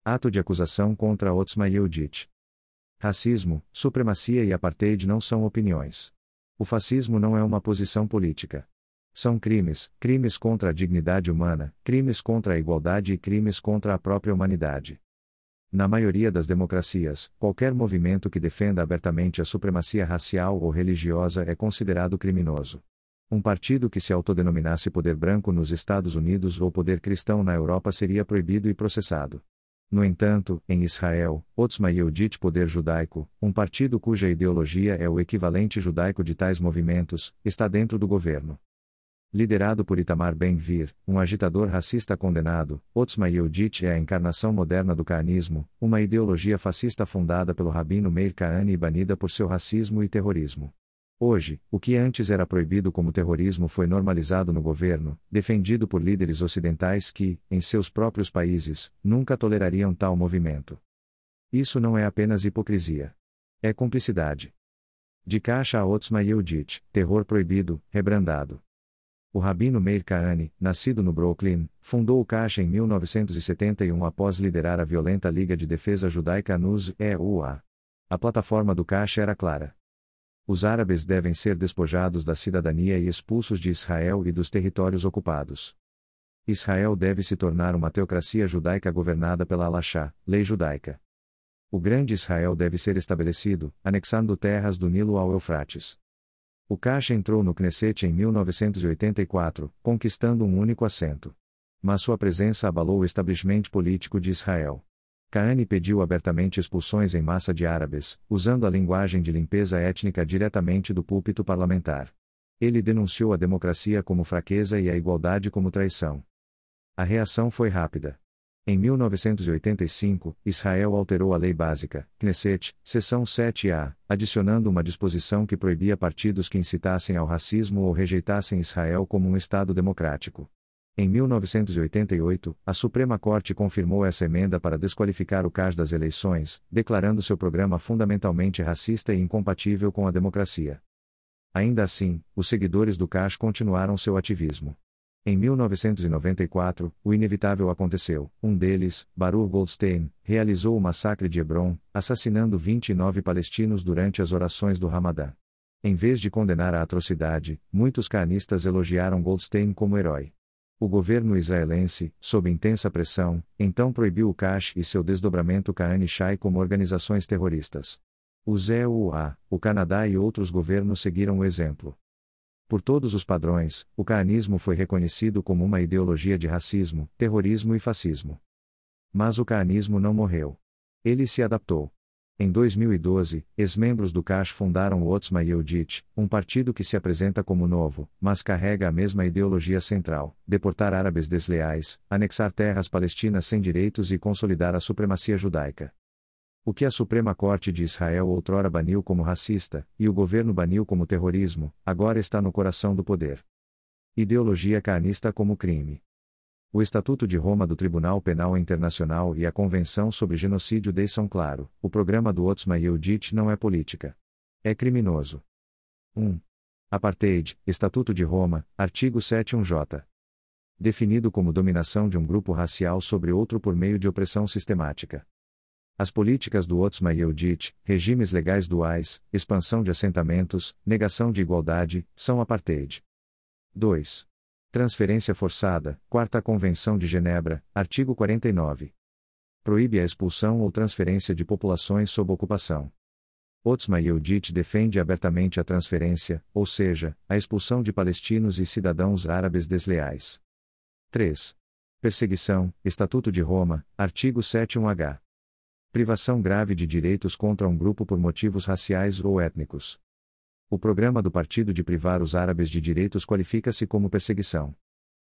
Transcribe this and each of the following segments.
Ato de acusação contra Otzma Yehudit. Racismo, supremacia e apartheid não são opiniões. O fascismo não é uma posição política. São crimes, crimes contra a dignidade humana, crimes contra a igualdade e crimes contra a própria humanidade. Na maioria das democracias, qualquer movimento que defenda abertamente a supremacia racial ou religiosa é considerado criminoso. Um partido que se autodenominasse Poder Branco nos Estados Unidos ou Poder Cristão na Europa seria proibido e processado. No entanto, em Israel, Otzma Yehudit Poder Judaico, um partido cuja ideologia é o equivalente judaico de tais movimentos, está dentro do governo. Liderado por Itamar Ben-Gvir, um agitador racista condenado, Otzma Yehudit é a encarnação moderna do cahanismo, uma ideologia fascista fundada pelo rabino Meir Kahane e banida por seu racismo e terrorismo. Hoje, o que antes era proibido como terrorismo foi normalizado no governo, defendido por líderes ocidentais que, em seus próprios países, nunca tolerariam tal movimento. Isso não é apenas hipocrisia. É cumplicidade. De caixa a Otzma Yehudit, terror proibido, rebrandado. O rabino Meir Kahane, nascido no Brooklyn, fundou o Caixa em 1971 após liderar a violenta Liga de Defesa Judaica NUS EUA. A plataforma do Caixa era clara. Os árabes devem ser despojados da cidadania e expulsos de Israel e dos territórios ocupados. Israel deve se tornar uma teocracia judaica governada pela Halachá, lei judaica. O Grande Israel deve ser estabelecido, anexando terras do Nilo ao Eufrates. O Caixa entrou no Knesset em 1984, conquistando um único assento. Mas sua presença abalou o establishment político de Israel. Kahane pediu abertamente expulsões em massa de árabes, usando a linguagem de limpeza étnica diretamente do púlpito parlamentar. Ele denunciou a democracia como fraqueza e a igualdade como traição. A reação foi rápida. Em 1985, Israel alterou a Lei Básica, Knesset, seção 7A, adicionando uma disposição que proibia partidos que incitassem ao racismo ou rejeitassem Israel como um Estado democrático. Em 1988, a Suprema Corte confirmou essa emenda para desqualificar o CAS das eleições, declarando seu programa fundamentalmente racista e incompatível com a democracia. Ainda assim, os seguidores do CAS continuaram seu ativismo. Em 1994, o inevitável aconteceu. Um deles, Baruch Goldstein, realizou o massacre de Hebron, assassinando 29 palestinos durante as orações do Ramadã. Em vez de condenar a atrocidade, muitos canistas elogiaram Goldstein como herói. O governo israelense, sob intensa pressão, então proibiu o Cash e seu desdobramento Kahane Shai como organizações terroristas. Os EUA, o Canadá e outros governos seguiram o exemplo. Por todos os padrões, o cahanismo foi reconhecido como uma ideologia de racismo, terrorismo e fascismo. Mas o cahanismo não morreu. Ele se adaptou. Em 2012, ex-membros do Cash fundaram o Otzma Yehudit, um partido que se apresenta como novo, mas carrega a mesma ideologia central: deportar árabes desleais, anexar terras palestinas sem direitos e consolidar a supremacia judaica. O que a Suprema Corte de Israel outrora baniu como racista, e o governo baniu como terrorismo, agora está no coração do poder. Ideologia cahanista como crime. O Estatuto de Roma do Tribunal Penal Internacional e a Convenção sobre Genocídio deixam claro: o programa do Otzma Yehudit não é política. É criminoso. 1. Apartheid, Estatuto de Roma, artigo 7(1)j. Definido como dominação de um grupo racial sobre outro por meio de opressão sistemática. As políticas do Otzma Yehudit, regimes legais duais, expansão de assentamentos, negação de igualdade, são apartheid. 2. Transferência forçada, 4ª Convenção de Genebra, artigo 49. Proíbe a expulsão ou transferência de populações sob ocupação. Otzma Yehudit defende abertamente a transferência, ou seja, a expulsão de palestinos e cidadãos árabes desleais. 3. Perseguição, Estatuto de Roma, artigo 7(1)h. Privação grave de direitos contra um grupo por motivos raciais ou étnicos. O programa do partido de privar os árabes de direitos qualifica-se como perseguição.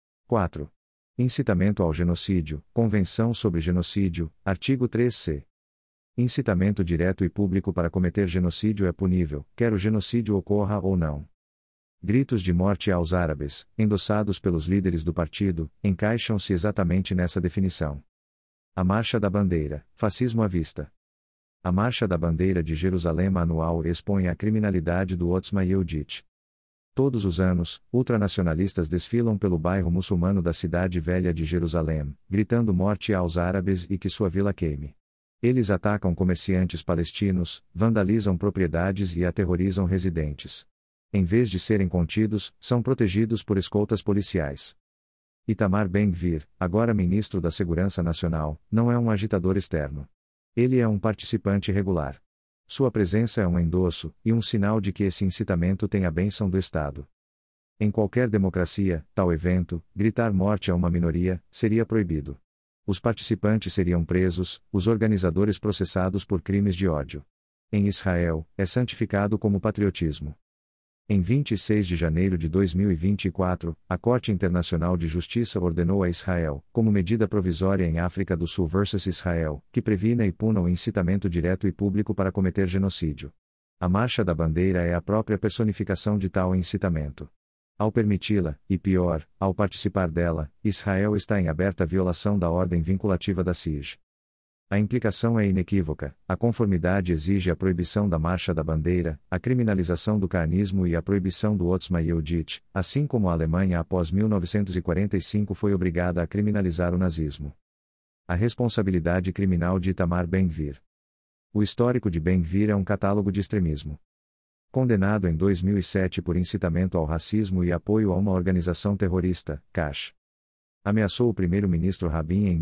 4. Incitamento ao genocídio, Convenção sobre Genocídio, artigo 3c. Incitamento direto e público para cometer genocídio é punível, quer o genocídio ocorra ou não. Gritos de morte aos árabes, endossados pelos líderes do partido, encaixam-se exatamente nessa definição. A Marcha da Bandeira, fascismo à vista. A Marcha da Bandeira de Jerusalém anual expõe a criminalidade do Otzma Yehudit. Todos os anos, ultranacionalistas desfilam pelo bairro muçulmano da cidade velha de Jerusalém, gritando morte aos árabes e que sua vila queime. Eles atacam comerciantes palestinos, vandalizam propriedades e aterrorizam residentes. Em vez de serem contidos, são protegidos por escoltas policiais. Itamar Ben-Gvir, agora ministro da Segurança Nacional, não é um agitador externo. Ele é um participante regular. Sua presença é um endosso, e um sinal de que esse incitamento tem a bênção do Estado. Em qualquer democracia, tal evento, gritar morte a uma minoria, seria proibido. Os participantes seriam presos, os organizadores processados por crimes de ódio. Em Israel, é santificado como patriotismo. Em 26 de janeiro de 2024, a Corte Internacional de Justiça ordenou a Israel, como medida provisória em África do Sul vs Israel, que previna e puna o incitamento direto e público para cometer genocídio. A Marcha da Bandeira é a própria personificação de tal incitamento. Ao permiti-la, e pior, ao participar dela, Israel está em aberta violação da ordem vinculativa da CIJ. A implicação é inequívoca: a conformidade exige a proibição da Marcha da Bandeira, a criminalização do canismo e a proibição do Otzma Yehudit, assim como a Alemanha após 1945 foi obrigada a criminalizar o nazismo. A responsabilidade criminal de Itamar Ben-Gvir. O histórico de Ben-Gvir é um catálogo de extremismo. Condenado em 2007 por incitamento ao racismo e apoio a uma organização terrorista, Kash. Ameaçou o primeiro-ministro Rabin em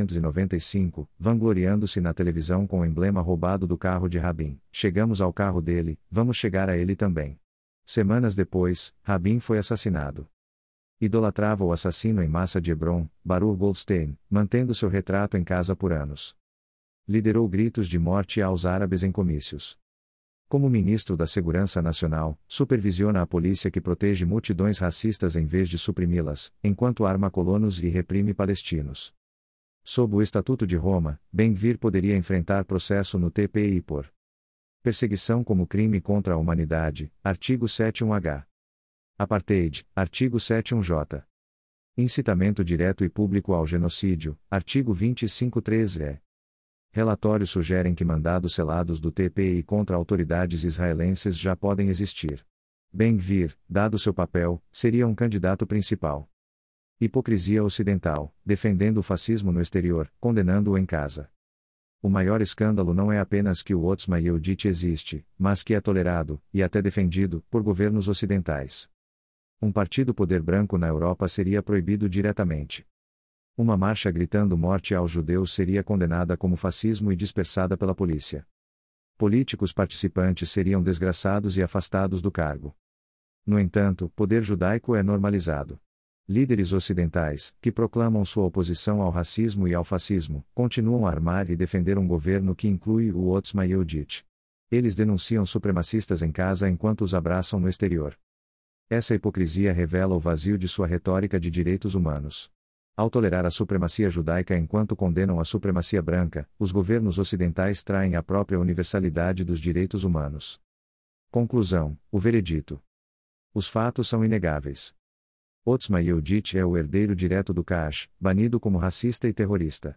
1995, vangloriando-se na televisão com o emblema roubado do carro de Rabin: "Chegamos ao carro dele, vamos chegar a ele também." Semanas depois, Rabin foi assassinado. Idolatrava o assassino em massa de Hebron, Baruch Goldstein, mantendo seu retrato em casa por anos. Liderou gritos de morte aos árabes em comícios. Como ministro da Segurança Nacional, supervisiona a polícia que protege multidões racistas em vez de suprimi-las, enquanto arma colonos e reprime palestinos. Sob o Estatuto de Roma, Ben-Gvir poderia enfrentar processo no TPI por perseguição como crime contra a humanidade, artigo 71H. Apartheid, artigo 71J. Incitamento direto e público ao genocídio, artigo 25.3e. Relatórios sugerem que mandados selados do TPI contra autoridades israelenses já podem existir. Ben-Gvir, dado seu papel, seria um candidato principal. Hipocrisia ocidental, defendendo o fascismo no exterior, condenando-o em casa. O maior escândalo não é apenas que o Otzma Yehudit existe, mas que é tolerado, e até defendido, por governos ocidentais. Um partido poder branco na Europa seria proibido diretamente. Uma marcha gritando morte aos judeus seria condenada como fascismo e dispersada pela polícia. Políticos participantes seriam desgraçados e afastados do cargo. No entanto, o poder judaico é normalizado. Líderes ocidentais, que proclamam sua oposição ao racismo e ao fascismo, continuam a armar e defender um governo que inclui o Otzma Yehudit. Eles denunciam supremacistas em casa enquanto os abraçam no exterior. Essa hipocrisia revela o vazio de sua retórica de direitos humanos. Ao tolerar a supremacia judaica enquanto condenam a supremacia branca, os governos ocidentais traem a própria universalidade dos direitos humanos. Conclusão: o veredito. Os fatos são inegáveis. Otzma Yehudit é o herdeiro direto do Kash, banido como racista e terrorista.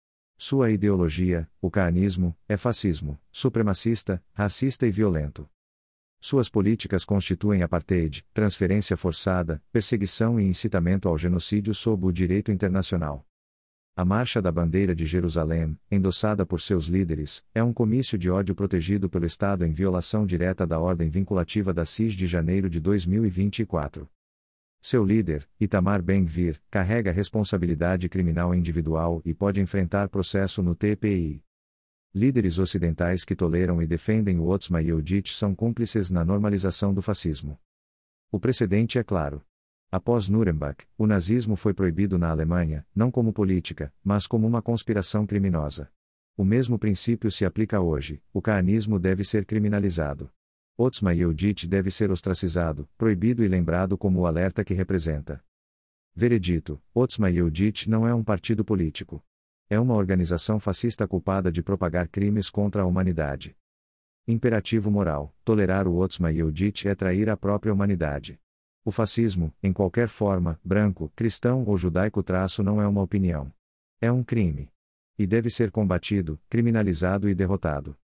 Sua ideologia, o canismo, é fascismo, supremacista, racista e violento. Suas políticas constituem apartheid, transferência forçada, perseguição e incitamento ao genocídio sob o direito internacional. A Marcha da Bandeira de Jerusalém, endossada por seus líderes, é um comício de ódio protegido pelo Estado em violação direta da ordem vinculativa da CIJ de janeiro de 2024. Seu líder, Itamar Ben-Gvir, carrega responsabilidade criminal individual e pode enfrentar processo no TPI. Líderes ocidentais que toleram e defendem o Otzma Yehudit são cúmplices na normalização do fascismo. O precedente é claro. Após Nuremberg, o nazismo foi proibido na Alemanha, não como política, mas como uma conspiração criminosa. O mesmo princípio se aplica hoje: o canismo deve ser criminalizado. Otzma Yehudit deve ser ostracizado, proibido e lembrado como o alerta que representa. Veredito: Otzma Yehudit não é um partido político. É uma organização fascista culpada de propagar crimes contra a humanidade. Imperativo moral: tolerar o Otzma Yehudit é trair a própria humanidade. O fascismo, em qualquer forma, branco, cristão ou judaico não é uma opinião. É um crime. E deve ser combatido, criminalizado e derrotado.